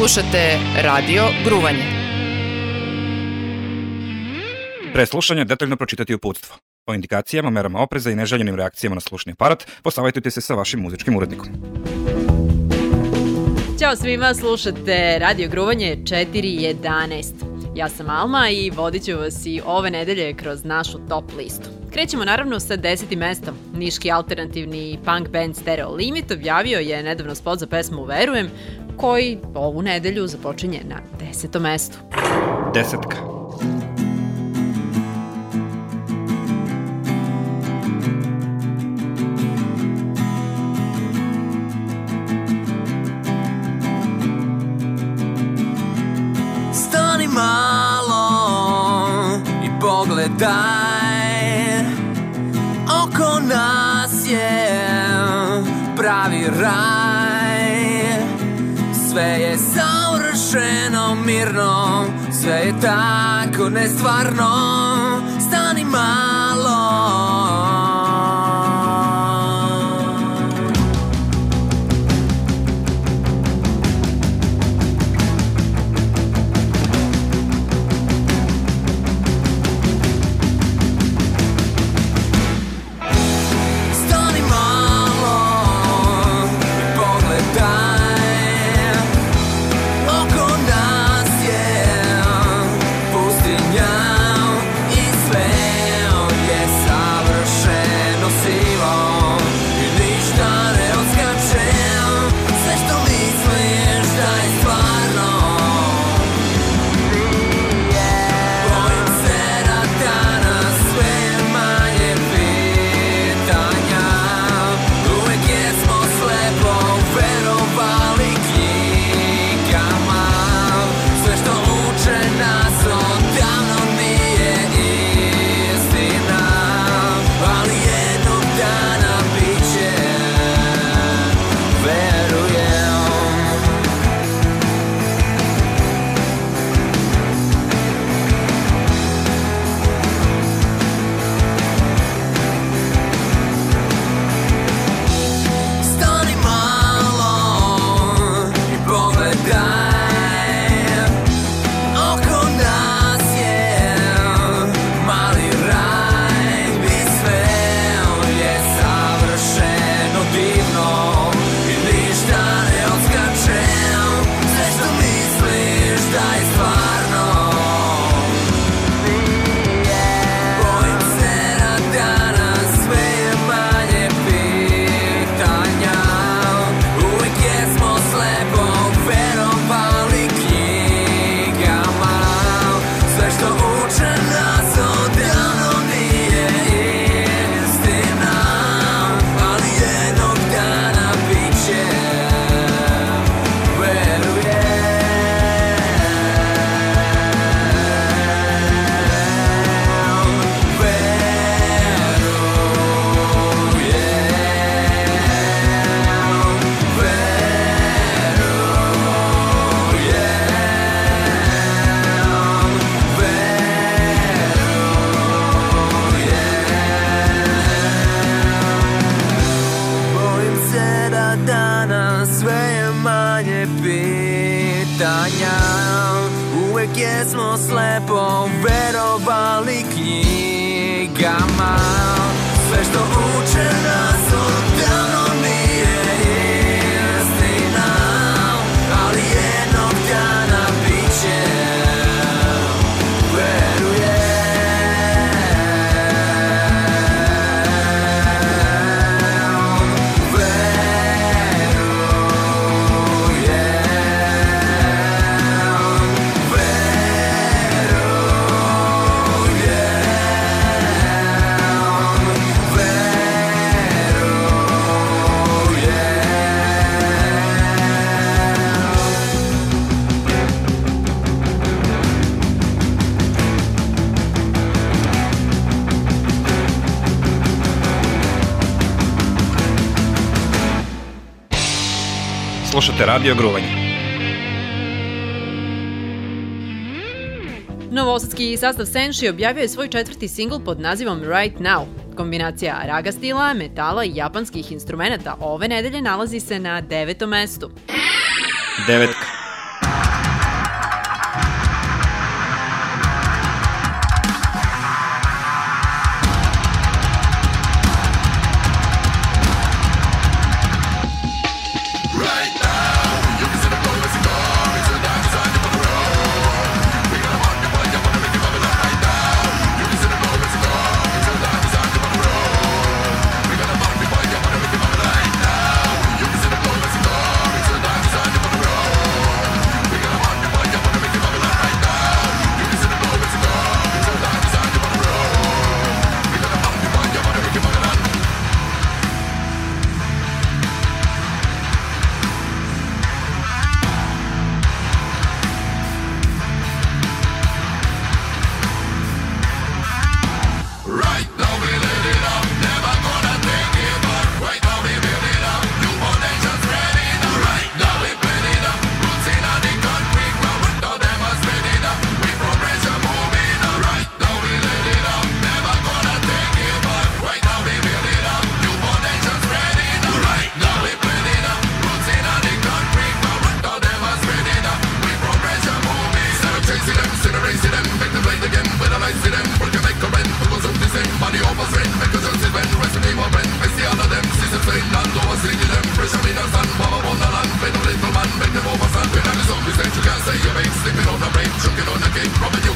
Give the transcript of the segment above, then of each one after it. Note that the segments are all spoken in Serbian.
Slušate Radio Gruvanje. Pre slušanja detaljno pročitati uputstvo. O indikacijama, merama opreza i neželjenim reakcijama na slušni aparat posavajtujte se sa vašim muzičkim urednikom. Ćao svima, slušate Radio Gruvanje 4.11. Ja sam Alma i vodit ću vas i ove nedelje kroz našu top listu. Krećemo naravno sa 10. mestom. Niški alternativni punk band Stereo Limit objavio je nedavno spot za pesmu Verujem, koji ovu nedelju započinje na 10. mestu. Desetka. Stani malo i pogledaj, oko nas je pravi raj. Sve je savršeno mirno, sve je tako nestvarno. Stani malo. Slušate Radio Gruvanje. Novosadski sastav Senshi objavio je svoj 4. singl pod nazivom Right Now. Kombinacija raga stila, metala i japanskih instrumenata ove nedelje nalazi se na 9. mestu. Devetka.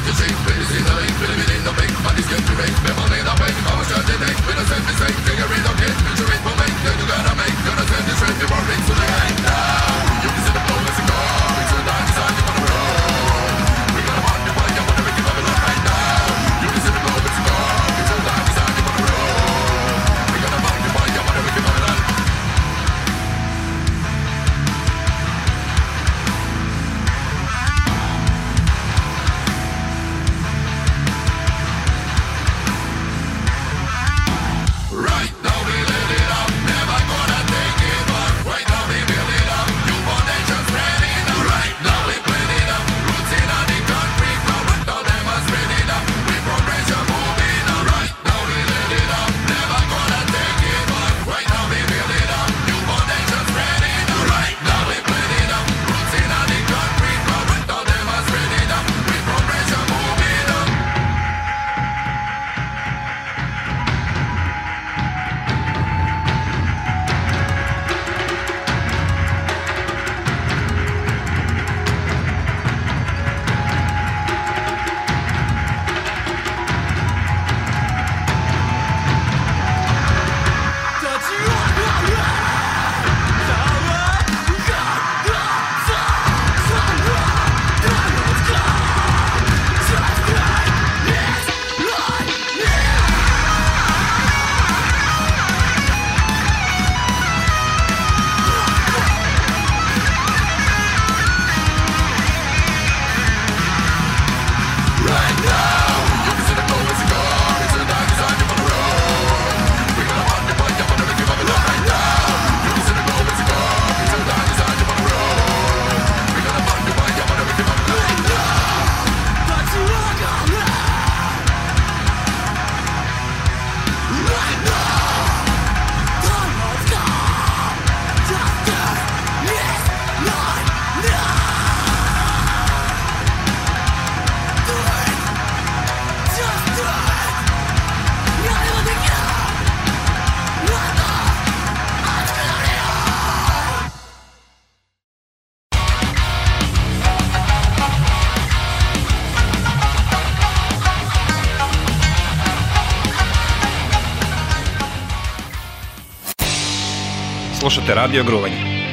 Slušate Radio Gruvanje.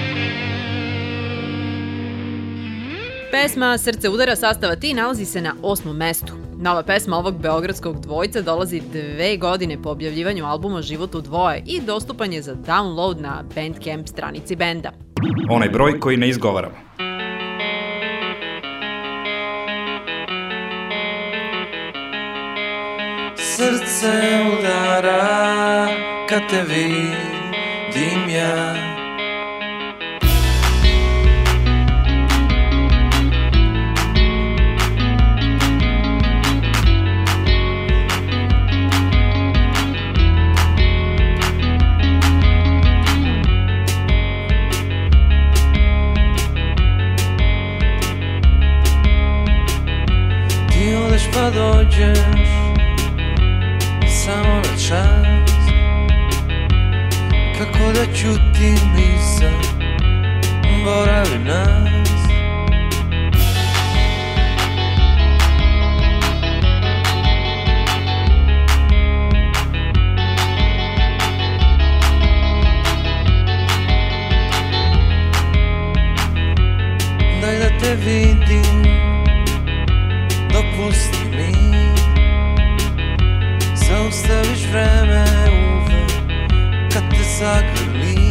Pesma Srce udara sastava Ti nalazi se na 8. mestu. Nova pesma ovog beogradskog dvojca dolazi 2 godine po objavljivanju albuma Život u dvoje i dostupan je za download na Bandcamp stranici benda. Onaj broj koji ne izgovaramo. Srce udara kad te vidim ja. Ti odeš pa dođeš samo na čas, kako da ćutim i zaboravim nas. Daj da te vidim, dopusti mi, zaustaviš vreme uvek kad te zagrlim.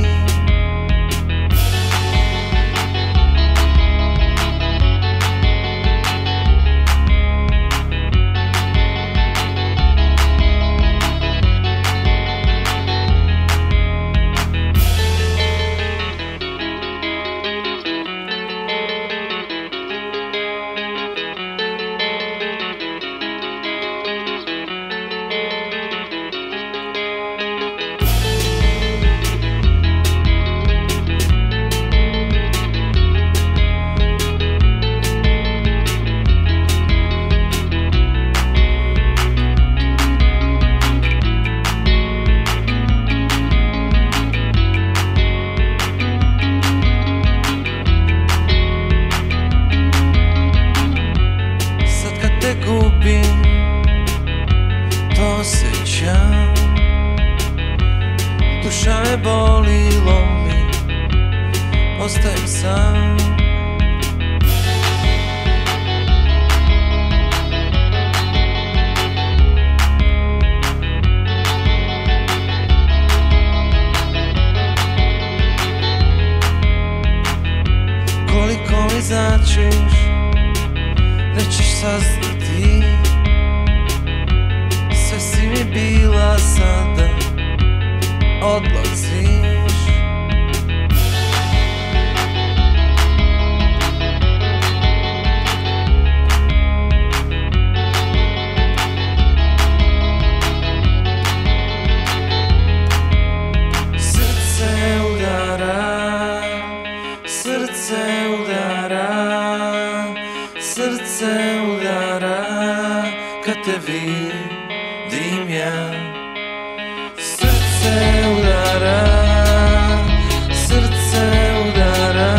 te gubim, to osjećam. Duša me boli, lomi, ostajem sam. Koliko mi značiš, nećeš saznati. Sve si mi bila, sada odlaziš. Srce udara, srce udara, srce udara kad te vidim ja. Srce udara, srce udara,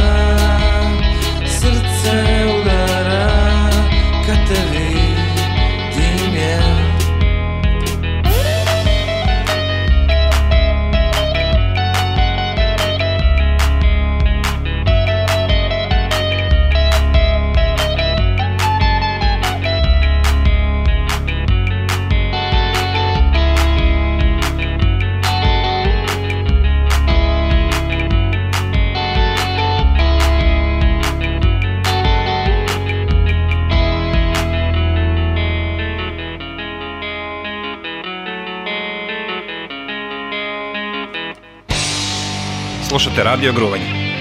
srce udara kad te vidim ja. Slušate Radio Gruvanje.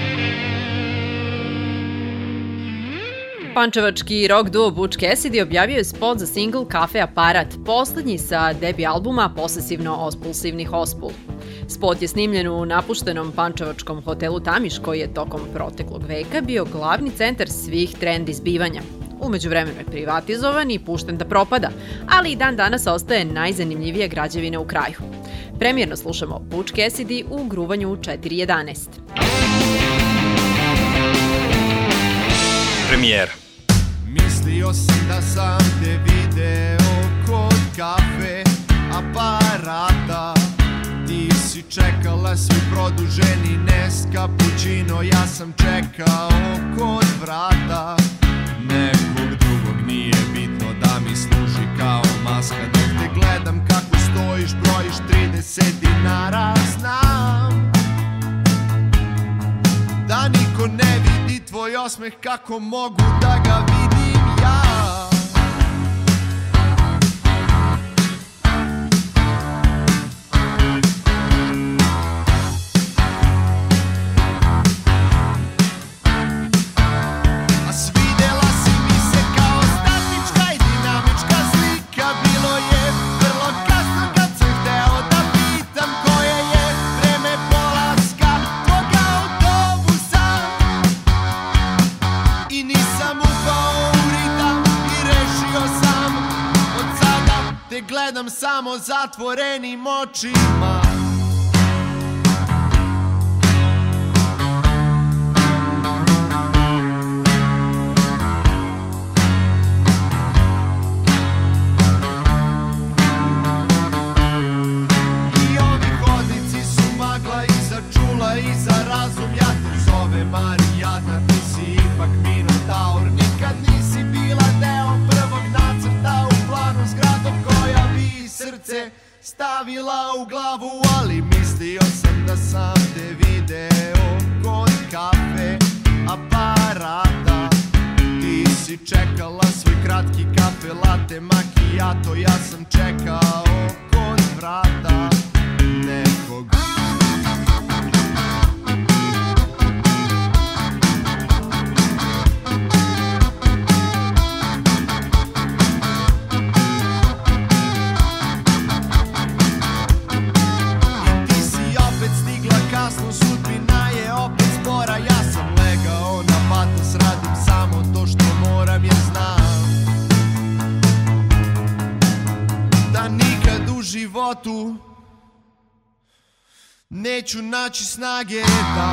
Pančevački rock duo Butch Cassidy objavio je spot za singl Kafe Aparat, poslednji sa debi albuma Posesivno-ospulsivni Hospul. Spot je snimljen u napuštenom pančevačkom hotelu Tamiš, koji je tokom proteklog veka bio glavni centar svih trendi zbivanja. Umeđu vremenu je privatizovan i pušten da propada, ali i dan danas ostaje najzanimljivija građevina u kraju. Premijerno slušamo Butch Cassidy u Gruvanju 4.11. Premijera. Mislio sam da sam te video kod kafe aparata. Ti si čekala svi produženi Nescapuccino, ja sam čekao kod vrata. Nekog drugog nije bitno da mi služi kao maska. Dok te gledam kako stojiš, brojiš 30 dinara. Znam da niko ne vidi tvoj osmeh, kako mogu da ga vidim ja. Gledam samo zatvorenim očima. I ovi hodnici su magla iza čula, iza razum. Ja te zovem Marijana, ti si ipak Minotaur. Nikad nisi bila deo prvog nacrta u planu zgradom koja bi srce stavila u glavu. Ali mislio sam da sam te video kod kafe aparata. Ti si čekala svoj kratki kafe latte macchiato. Ja sam čekao kod vrata nekog. Kasno, sudbina je opet spora. Ja sam legao na patos, radim samo to što moram, jer znam da nikad u životu neću naći snage da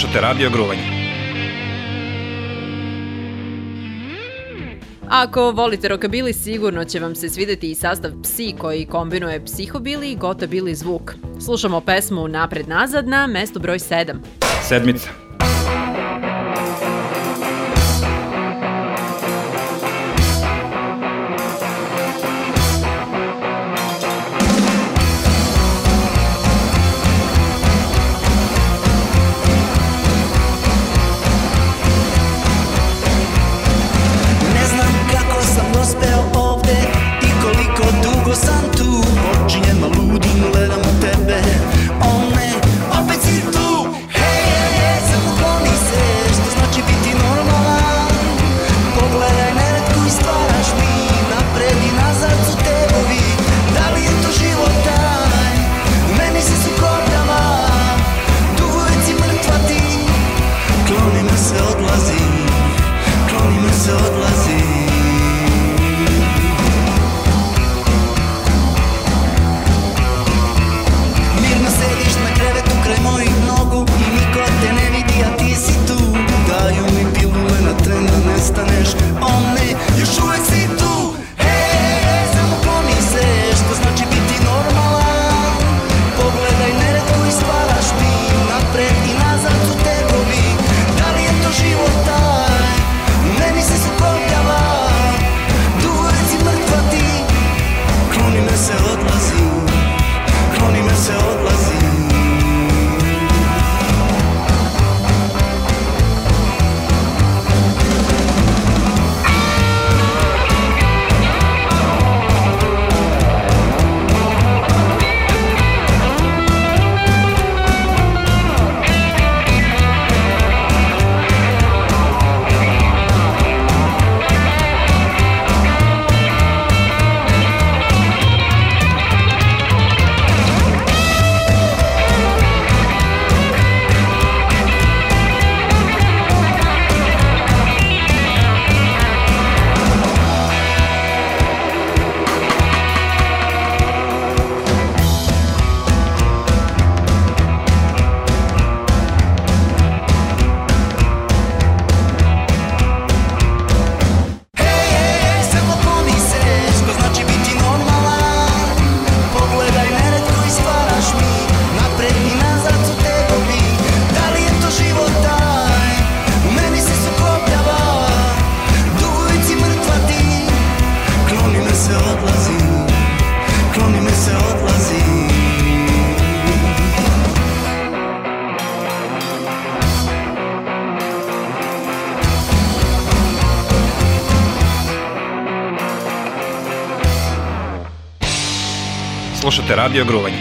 Slušate Radio Gruvanje. Ako volite rockabilly, sigurno će vam se svideti i sastav Psi koji kombinuje psihobili i gotabili zvuk. Slušamo pesmu Napred nazad na mestu broj 7. Sedmica. Sam tu, počinjem ludim, gledam u tebe. O ne, opet si tu. Hej, samo kloni se, što znači biti normalan. Pogledaj neretko i stvaraš mi, napred i nazad su tegovi. Da li je to život taj, meni se sukobljava. Dugujec i mrtva ti, kloni me se odlazi, kloni me se odlazi. Kraj mojih nogu i niko te ne vidi, a ti si tu. Daju mi pilule na tren da nestaneš. O ne, još uvek si tu. Hej, samo kloni se, što znači biti normalan. Pogledaj neretko i stvaraš mi, napred i nazad su tegovi. Da li je to život taj, meni se sukobljava. Dugujec i mrtva ti, kloni me se odlazi, kloni me se odlazi. Slušate Radio Gruvanje.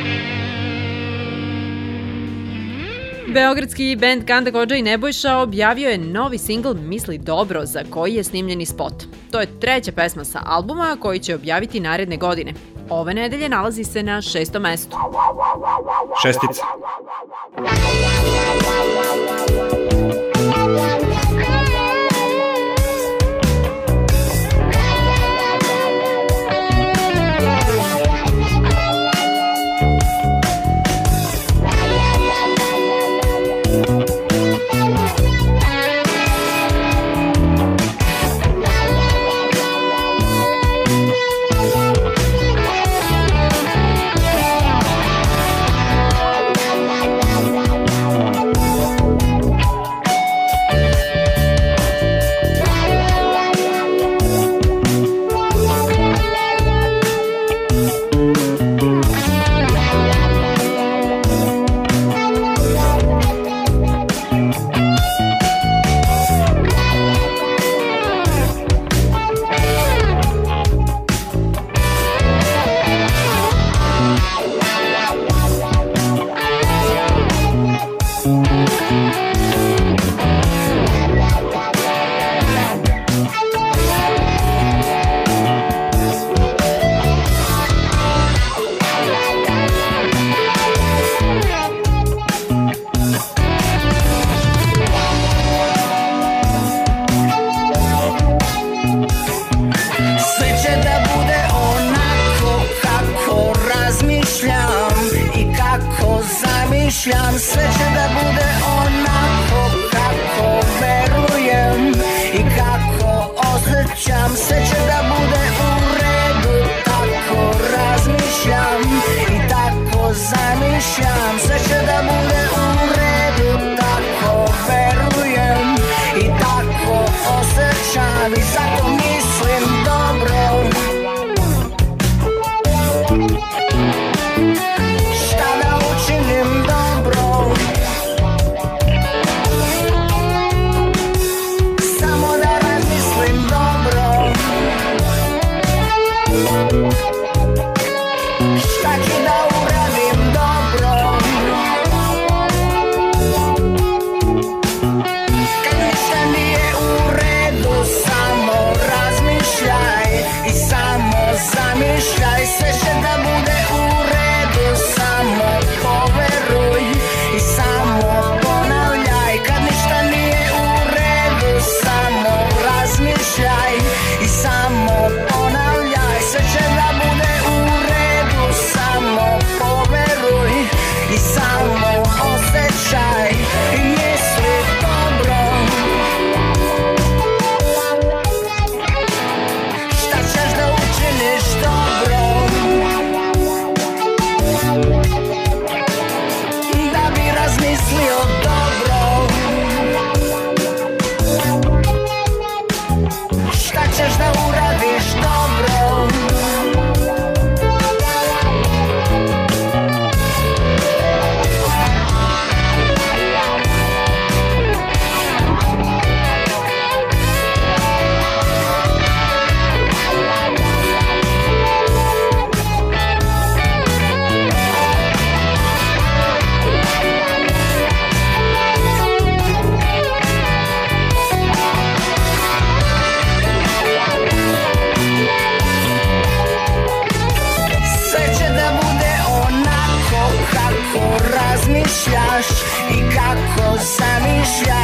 Beogradski bend Kanda Kodža i Nebojša objavio je novi singl Misli dobro, za koji je snimljeni spot. To je treća pesma sa albuma koji će objaviti naredne godine. Ove nedelje nalazi se na 6. mestu. Šestica. zamišljam, sve će da bude onako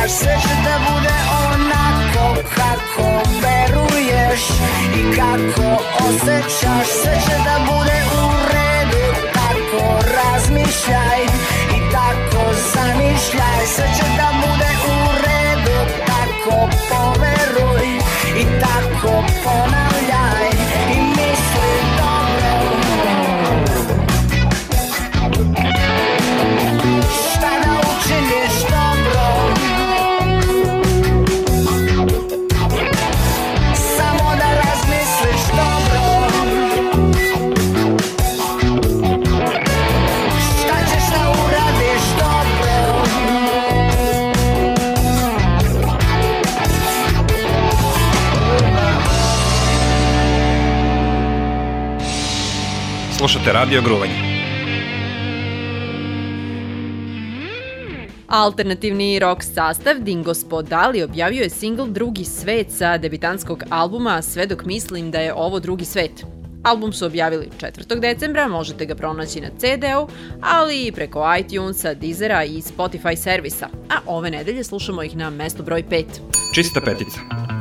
zamišljaš, sve će da bude onako kako veruješ i kako osjećaš, sve će da bude u redu, tako razmišljaj i tako zamišljaj, sve će da bude u redu, tako poveruj i tako ponavljaj i misli dobro. Šta da učiniš dobro, samo da razmisliš dobro. Šta ćeš da uradiš dobro. Slušate Radio Gruvanje. Alternativni rock sastav Dingo Spodali objavio je singl Drugi svet sa debitanskog albuma Sve dok mislim da je ovo drugi svet. Album su objavili 4. decembra, možete ga pronaći na CD-u, ali i preko iTunesa, Deezera i Spotify servisa. A ove nedelje slušamo ih na mestu broj 5. Čista petica.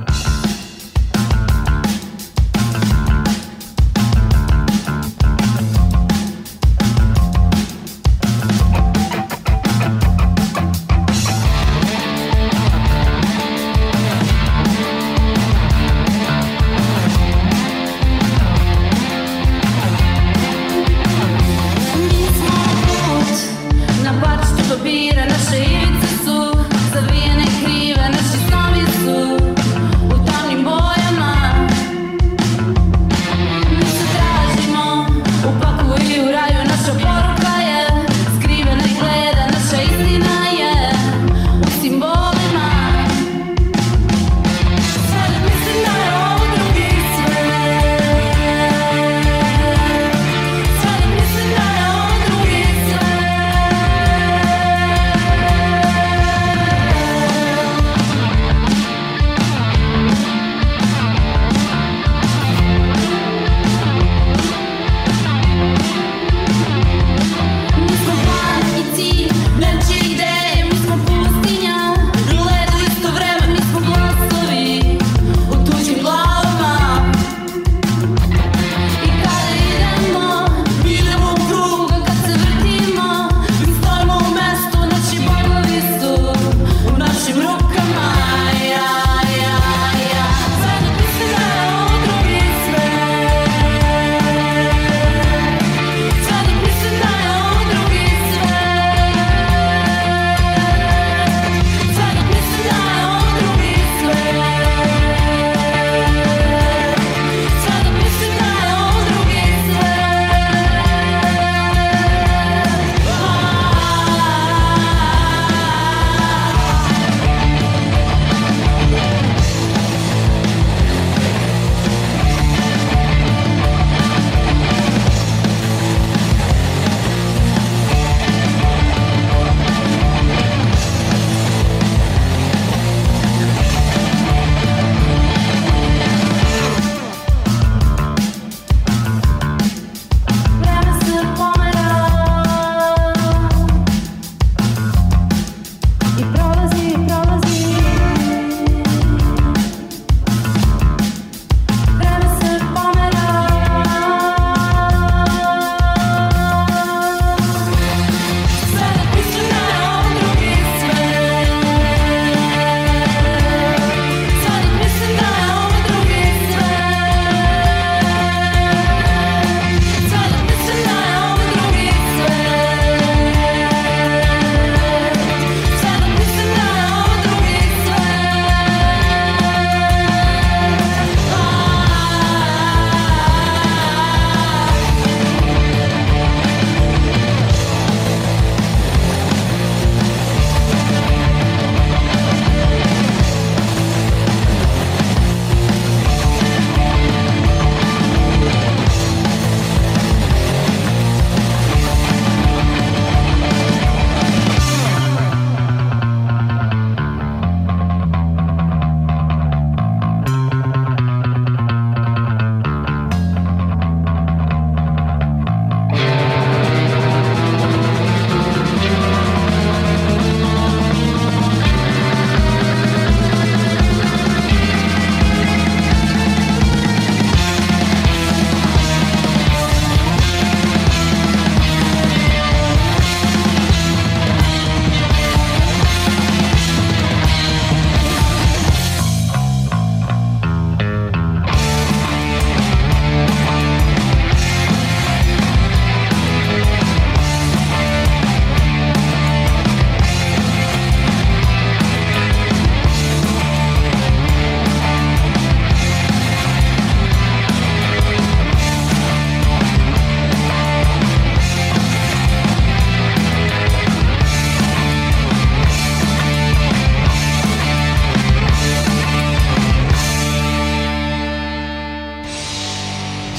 Na parčetu papira naše ivice su zavijene krive, naši snovi su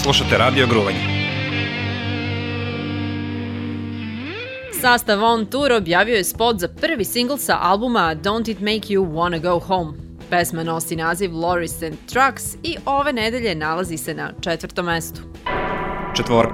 Slušate Radio Gruvanje. Sastav On Tour objavio je spot za prvi singl sa albuma Don't It Make You Wanna Go Home. Pesma nosi naziv Lorries and Trucks i ove nedelje nalazi se na 4. mestu. 4.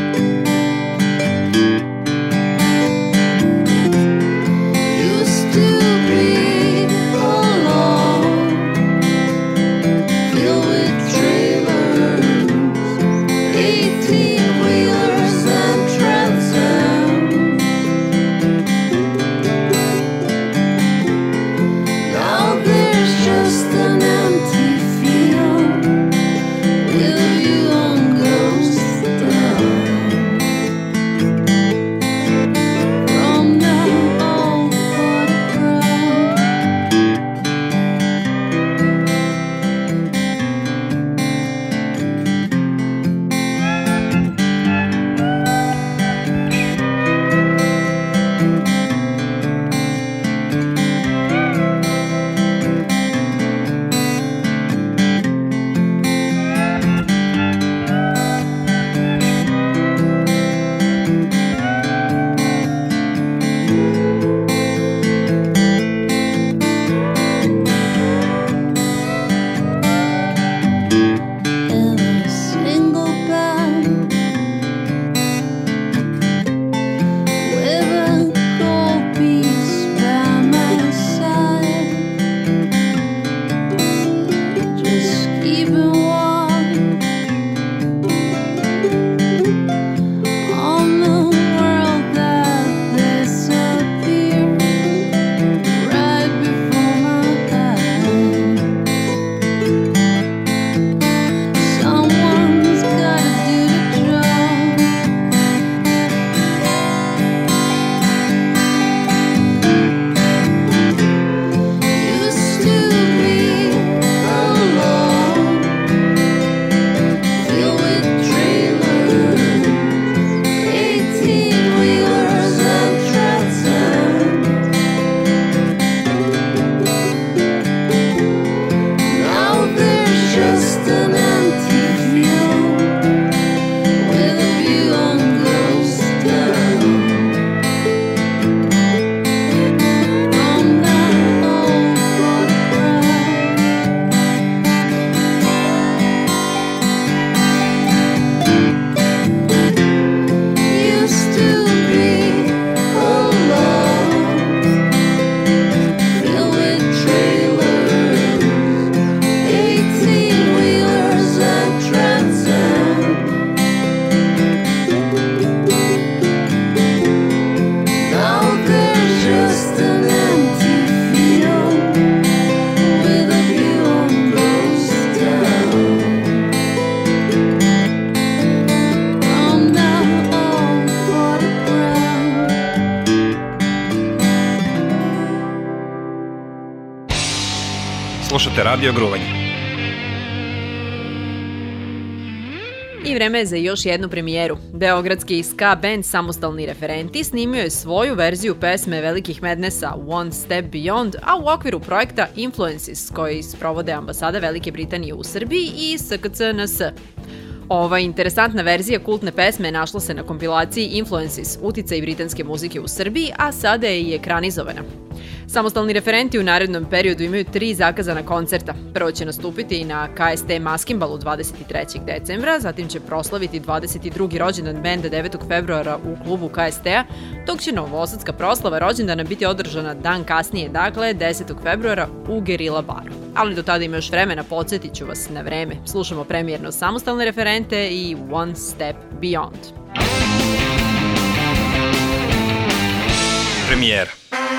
Used to Slušate Radio Gruvanje. I vreme je za još jednu premijeru. Beogradski ska band Samostalni referenti snimio je svoju verziju pesme Velikih Madnessa One Step Beyond, a u okviru projekta Influences, koji sprovode ambasada Velike Britanije u Srbiji i SKCNS. Ova interesantna verzija kultne pesme našla se na kompilaciji Influences, uticaj britanske muzike u Srbiji, a sada je i ekranizovana. Samostalni referenti u narednom periodu imaju 3 zakazana koncerta. Prvo će nastupiti na KST Maskinbalu 23. decembra, zatim će proslaviti 22. rođendan benda 9. februara u klubu KST-a, dok će novosadska proslava rođendana biti održana dan kasnije, dakle 10. februara u Gerila baru. Ali do tada ima još vremena, podsjetit ću vas na vreme. Slušamo premijerno Samostalne referente i One Step Beyond. Premijera.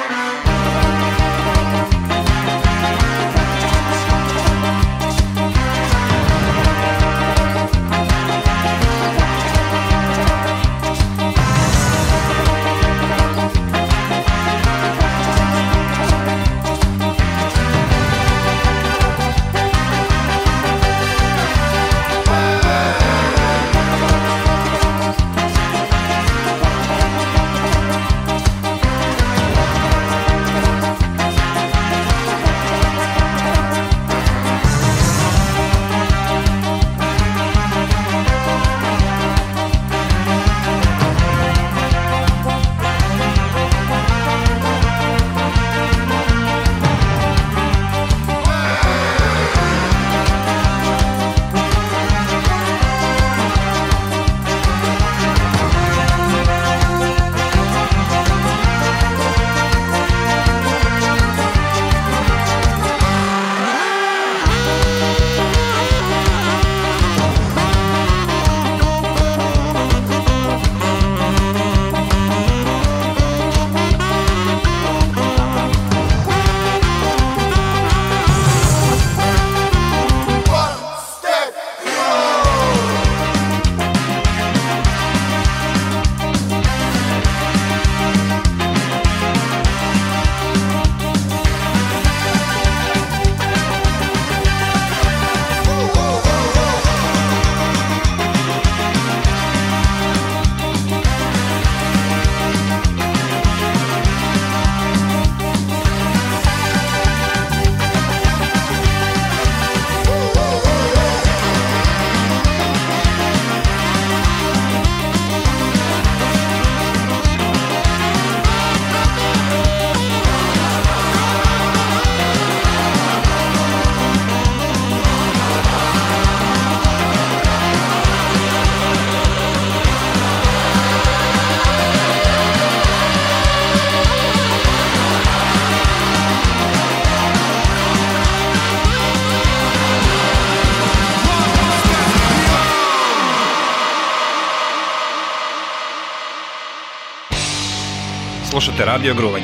Slušate Radio Gruvanje.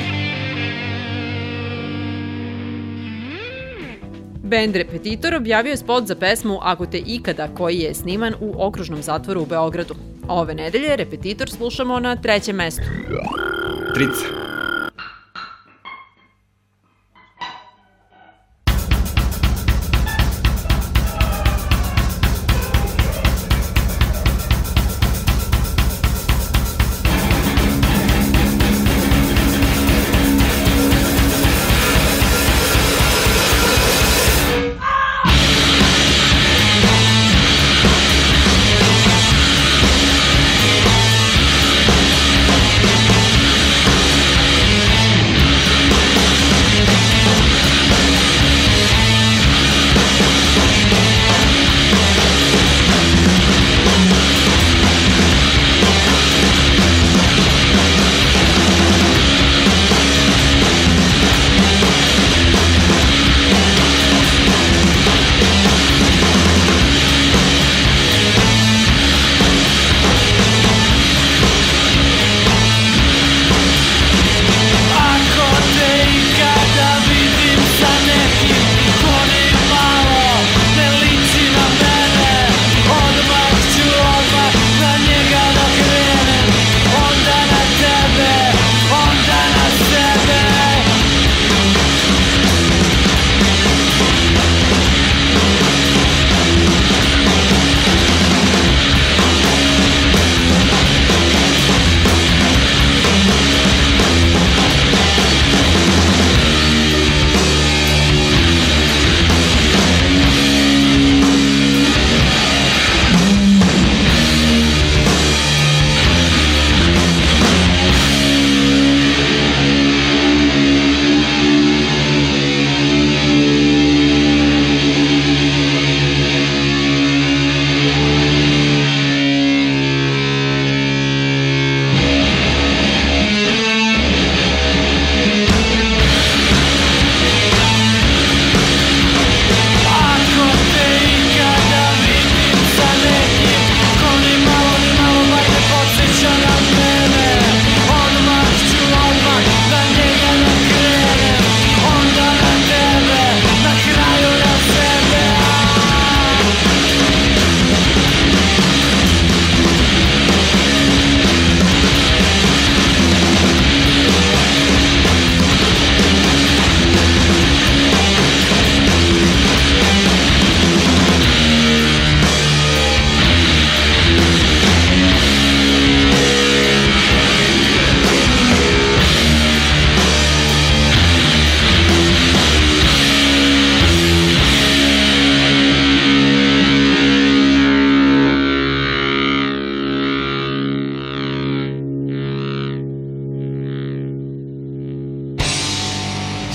Bend Repetitor objavio je spot za pesmu Ako te ikada, koji je sniman u okružnom zatvoru u Beogradu. Ove nedelje Repetitor slušamo na 3. mestu. Trice.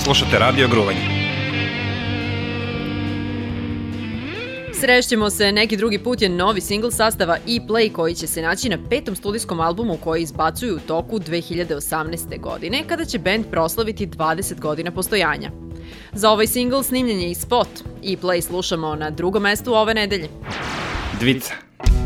Slušate Radio Gruvanje. Srećemo se neki drugi put je novi singl sastava E-Play koji će se naći na 5. studijskom albumu koji izbacuju u toku 2018. godine kada će band proslaviti 20 godina postojanja. Za ovaj singl snimljen je i spot. E-Play slušamo na drugom mestu ove nedelje. Dvica.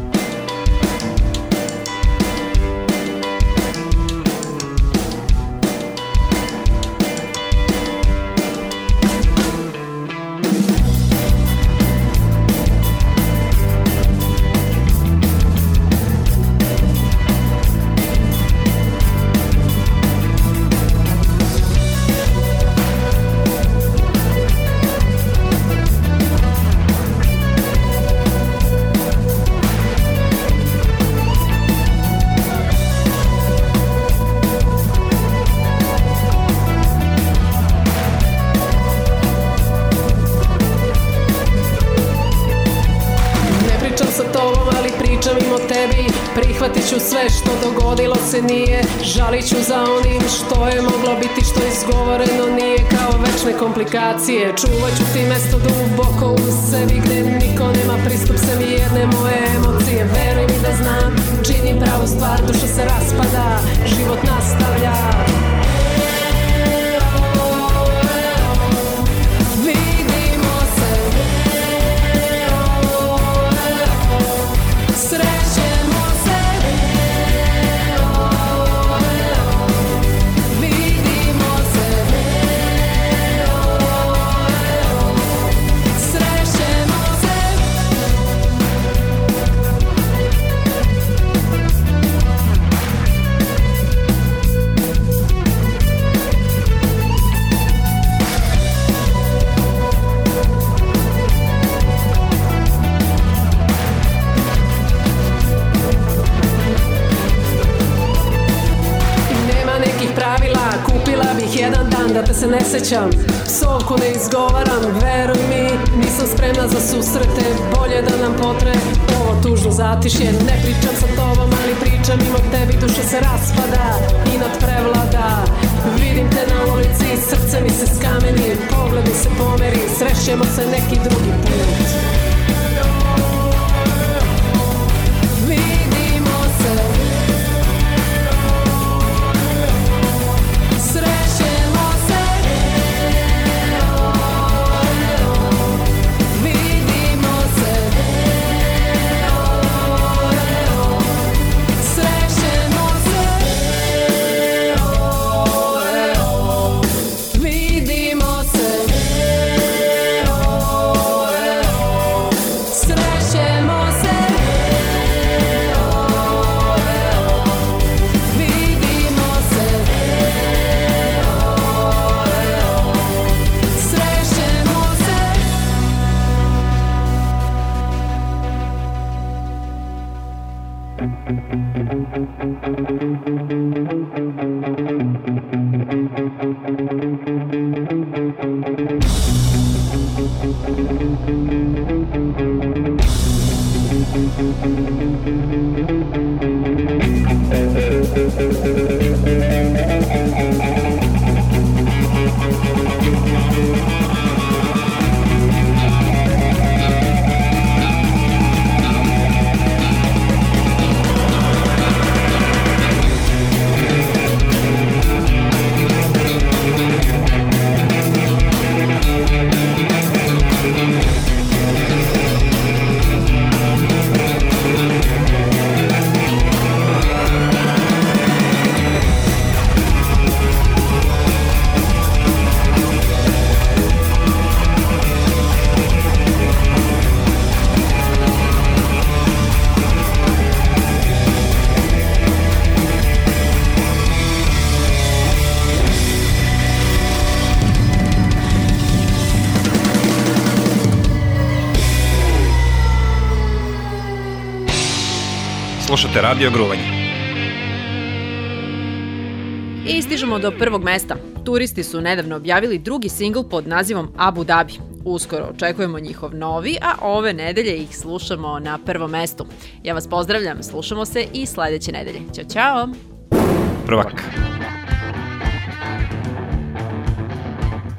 Prihvatit ću sve što dogodilo se nije, žalit ću za onim što je moglo biti, što izgovoreno nije, kao večne komplikacije. Čuvat ću ti mesto duboko u sebi gde niko nema pristup sem jedne moje emocije. Veruj mi da znam, činim pravu stvar, duša se raspada, život nastavlja. Vidimo se, srećemo se. Jedan dan da te se ne sećam, psovku ne izgovaram, veruj mi, nisam spremna za susrete, bolje da nam potre ovo tužno zatišje. Ne pričam sa tobom, ali pričam mimo tebi, duša se raspada i nadprevlada. Vidim te na ulici, srce mi se skameni, pogled mi se pomeri, srećemo se neki drugi put. Vidimo se, srećemo se, vidimo se, srećemo se, vidimo se, srećemo se. Slušate Radio Gruvanje. I stižemo do prvog mesta. Turisti su nedavno objavili drugi singl pod nazivom Abu Dhabi. Uskoro očekujemo njihov novi, a ove nedelje ih slušamo na prvom mestu. Ja vas pozdravljam, slušamo se i sledeće nedelje. Ćao, čao! Prvak.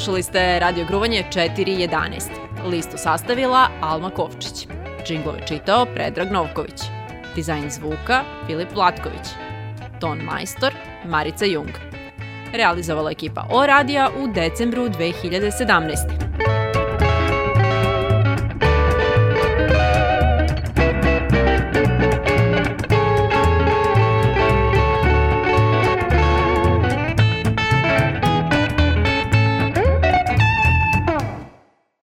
Slušali ste Radio Gruvanje 4.11. Listu sastavila Alma Kovčić. Džinglove čitao Predrag Novković. Dizajn zvuka Filip Vlatković. Ton majstor Marica Jung. Realizovala ekipa O radija u decembru 2017.